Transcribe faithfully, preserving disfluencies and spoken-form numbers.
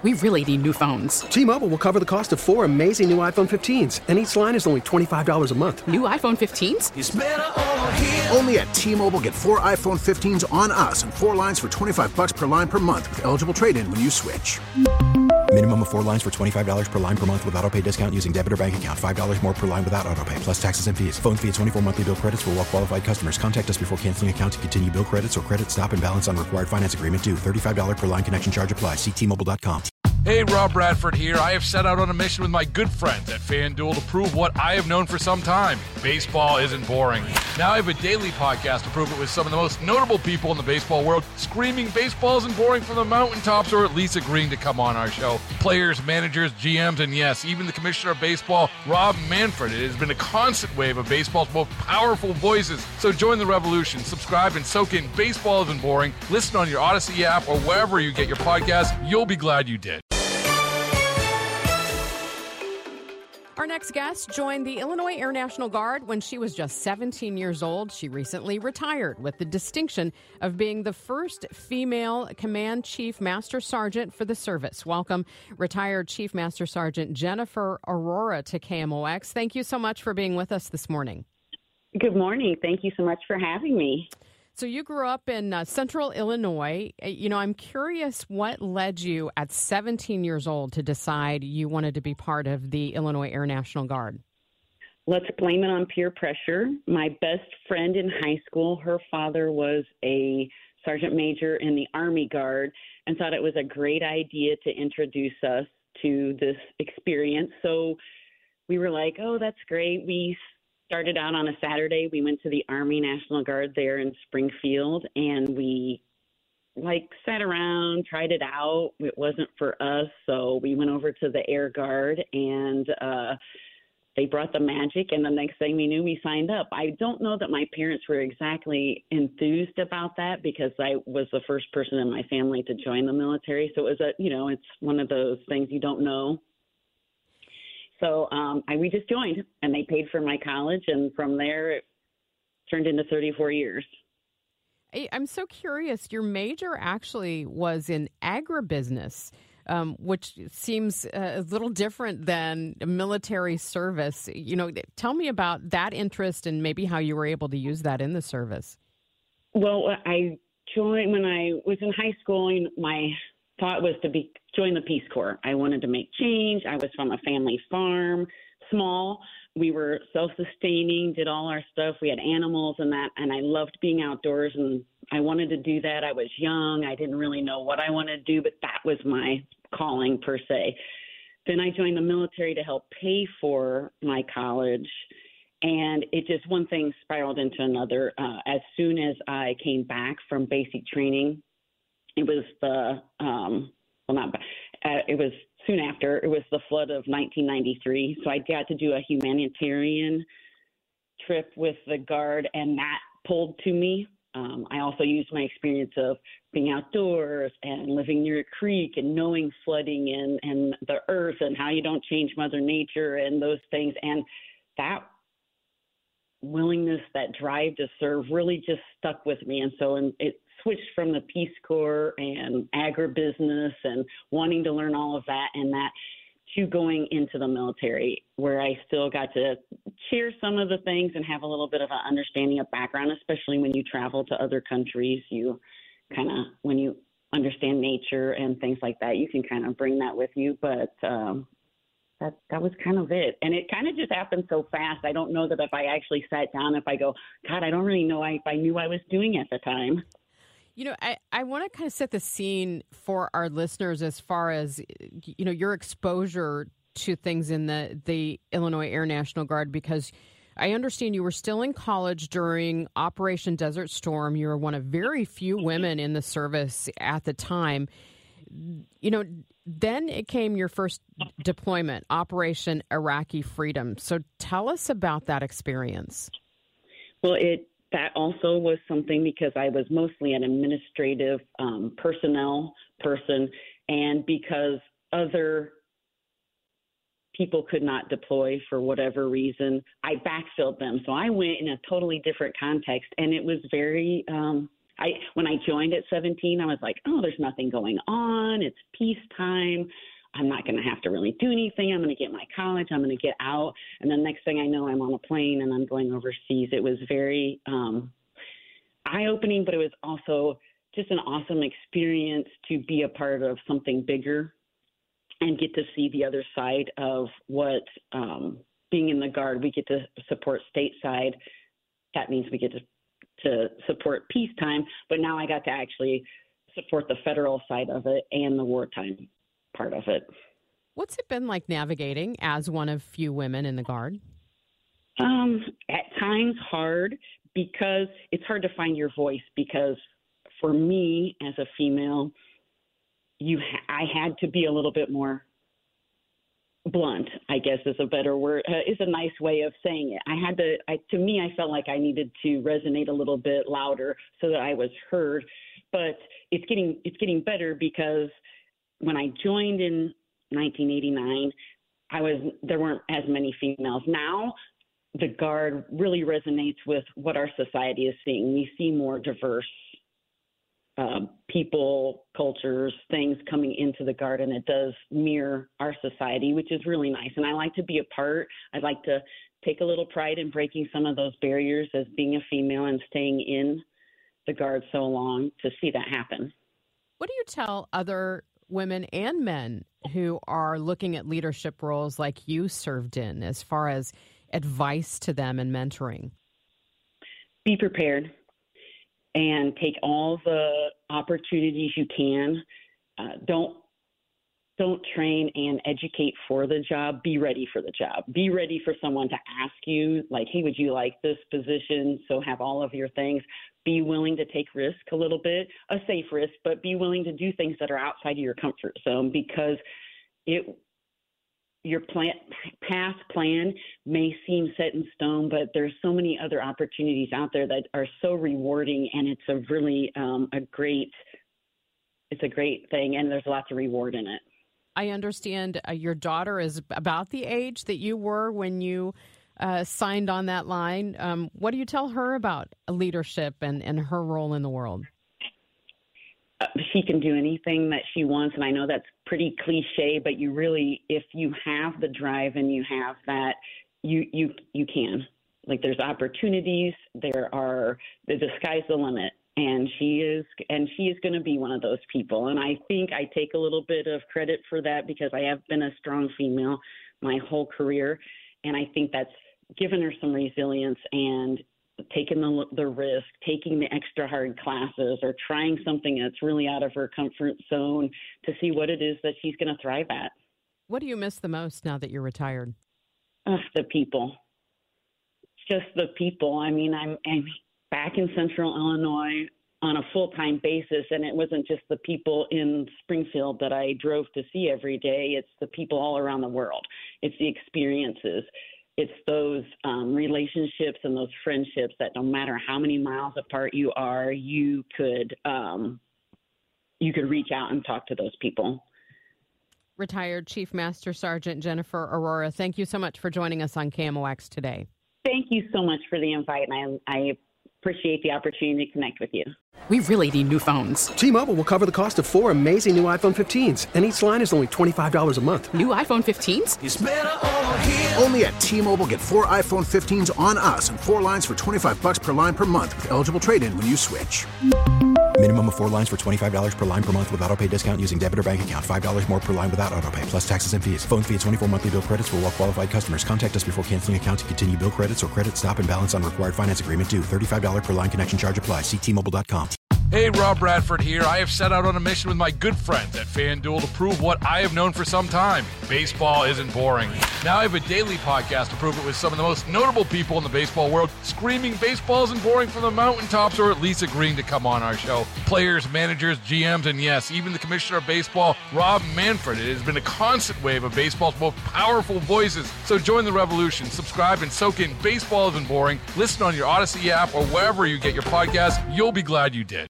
We really need new phones. T-Mobile will cover the cost of four amazing new iPhone fifteens, and each line is only twenty-five dollars a month. New iPhone fifteens? It's better over here. Only at T-Mobile, get four iPhone fifteens on us and four lines for twenty-five dollars per line per month with eligible trade-in when you switch. Minimum of four lines for twenty-five dollars per line per month with autopay discount using debit or bank account. five dollars more per line without autopay, plus taxes and fees. Phone fee at twenty-four monthly bill credits for well qualified customers. Contact us before canceling account to continue bill credits or credit stop and balance on required finance agreement due. thirty-five dollars per line connection charge applies. See T Mobile dot com. Hey, Rob Bradford here. I have set out on a mission with my good friends at FanDuel to prove what I have known for some time. Baseball isn't boring. Now I have a daily podcast to prove it with some of the most notable people in the baseball world, screaming baseball isn't boring from the mountaintops, or at least agreeing to come on our show. Players, managers, G Ms, and yes, even the commissioner of baseball, Rob Manfred. It has been a constant wave of baseball's most powerful voices. So join the revolution. Subscribe and soak in Baseball Isn't Boring. Listen on your Odyssey app or wherever you get your podcast. You'll be glad you did. Our next guest joined the Illinois Air National Guard when she was just seventeen years old. She recently retired with the distinction of being the first female Command Chief Master Sergeant for the service. Welcome, retired Chief Master Sergeant Jennifer Aurora to K M O X. Thank you so much for being with us this morning. Good morning. Thank you so much for having me. So you grew up in uh, central Illinois. You know, I'm curious what led you at seventeen years old to decide you wanted to be part of the Illinois Air National Guard? Let's blame it on peer pressure. My best friend in high school, her father was a sergeant major in the Army Guard and thought it was a great idea to introduce us to this experience. So we were like, oh, that's great. We started out on a Saturday. We went to the Army National Guard there in Springfield, and we like sat around, tried it out. It wasn't for us, so we went over to the Air Guard, and uh, they brought the magic, and the next thing we knew, we signed up. I don't know that my parents were exactly enthused about that because I was the first person in my family to join the military, so it was a, you know, it's one of those things you don't know. So um, I, we just joined, and they paid for my college, and from there it turned into thirty-four years. I'm so curious. Your major actually was in agribusiness, um, which seems a little different than military service. You know, tell me about that interest and maybe how you were able to use that in the service. Well, I joined when I was in high school. My thought was to be join the Peace Corps. I wanted to make change. I was from a family farm, small. We were self-sustaining, did all our stuff. We had animals and that, and I loved being outdoors, and I wanted to do that. I was young. I didn't really know what I wanted to do, but that was my calling per se. Then I joined the military to help pay for my college, and it just one thing spiraled into another. Uh, as soon as I came back from basic training, it was the um, well, not uh, it was soon after. It was the flood of nineteen ninety-three. So I got to do a humanitarian trip with the Guard, and that pulled to me. Um, I also used my experience of being outdoors and living near a creek and knowing flooding and, and the earth and how you don't change Mother Nature and those things. And that willingness, that drive to serve really just stuck with me. And so and it switched from the Peace Corps and agribusiness and wanting to learn all of that and that to going into the military, where I still got to share some of the things and have a little bit of an understanding of background, especially when you travel to other countries. You kind of, when you understand nature and things like that, you can kind of bring that with you. But um, that that was kind of it. And it kind of just happened so fast. I don't know that if I actually sat down, if I go, God, I don't really know if I knew I was doing at the time. You know, I, I want to kind of set the scene for our listeners as far as, you know, your exposure to things in the, the Illinois Air National Guard, because I understand you were still in college during Operation Desert Storm. You were one of very few women in the service at the time. You know, then it came your first deployment, Operation Iraqi Freedom. So tell us about that experience. Well, it That also was something because I was mostly an administrative um, personnel person, and because other people could not deploy for whatever reason, I backfilled them. So I went in a totally different context, and it was very um, I when I joined at seventeen, I was like, oh, there's nothing going on. It's peacetime. I'm not going to have to really do anything. I'm going to get my college. I'm going to get out. And then next thing I know, I'm on a plane and I'm going overseas. It was very um, eye-opening, but it was also just an awesome experience to be a part of something bigger and get to see the other side of what um, being in the Guard. We get to support stateside. That means we get to, to support peacetime, but now I got to actually support the federal side of it and the wartime part of it. What's it been like navigating as one of few women in the Guard? Um, at times hard because it's hard to find your voice because for me as a female, you ha- I had to be a little bit more blunt, I guess is a better word, uh, is a nice way of saying it. I had to, I, to me, I felt like I needed to resonate a little bit louder so that I was heard, but it's getting, it's getting better because when I joined in nineteen eighty-nine, I was there weren't as many females. Now, the Guard really resonates with what our society is seeing. We see more diverse uh, people, cultures, things coming into the Guard, and it does mirror our society, which is really nice. And I like to be a part. I like to take a little pride in breaking some of those barriers as being a female and staying in the Guard so long to see that happen. What do you tell other women and men who are looking at leadership roles like you served in as far as advice to them and mentoring? Be prepared and take all the opportunities you can. Uh, don't don't train and educate for the job. Be ready for the job. Be ready for someone to ask you, like, hey, would you like this position? So have all of your things. Be willing to take risk a little bit, a safe risk, but be willing to do things that are outside of your comfort zone because it your plan, past plan may seem set in stone, but there's so many other opportunities out there that are so rewarding, and it's a really um, a great it's a great thing, and there's lots of reward in it. I understand uh, your daughter is about the age that you were when you uh, signed on that line. Um, what do you tell her about leadership and, and her role in the world? Uh, she can do anything that she wants, and I know that's pretty cliche, but you really, if you have the drive and you have that, you you you can. Like, there's opportunities, there are, the sky's the limit. And she is, and she is going to be one of those people. And I think I take a little bit of credit for that because I have been a strong female my whole career. And I think that's given her some resilience and taking the, the risk, taking the extra hard classes or trying something that's really out of her comfort zone to see what it is that she's going to thrive at. What do you miss the most now that you're retired? Uh, the people. Just the people. I mean, I'm, I'm back in Central Illinois on a full-time basis, and it wasn't just the people in Springfield that I drove to see every day. It's the people all around the world. It's the experiences. It's those um, relationships and those friendships that no matter how many miles apart you are, you could um, you could reach out and talk to those people. Retired Chief Master Sergeant Jennifer Aurora, thank you so much for joining us on K M O X today. Thank you so much for the invite, and I, I appreciate the opportunity to connect with you. We really need new phones. T-Mobile will cover the cost of four amazing new iPhone fifteens, and each line is only twenty-five dollars a month. New iPhone fifteens? It's better over here. Only at T-Mobile, get four iPhone fifteens on us and four lines for twenty-five bucks per line per month with eligible trade-in when you switch. Minimum of four lines for twenty-five dollars per line per month with autopay discount using debit or bank account. five dollars more per line without autopay, plus taxes and fees. Phone fee at twenty-four monthly bill credits for well-qualified customers. Contact us before canceling account to continue bill credits or credit stop and balance on required finance agreement due. thirty-five dollars per line connection charge applies. See T Mobile dot com. Hey, Rob Bradford here. I have set out on a mission with my good friends at FanDuel to prove what I have known for some time. Baseball isn't boring. Now I have a daily podcast to prove it with some of the most notable people in the baseball world, screaming baseball isn't boring from the mountaintops, or at least agreeing to come on our show. Players, managers, G Ms, and yes, even the commissioner of baseball, Rob Manfred. It has been a constant wave of baseball's most powerful voices. So join the revolution. Subscribe and soak in Baseball Isn't Boring. Listen on your Odyssey app or wherever you get your podcasts. You'll be glad you did.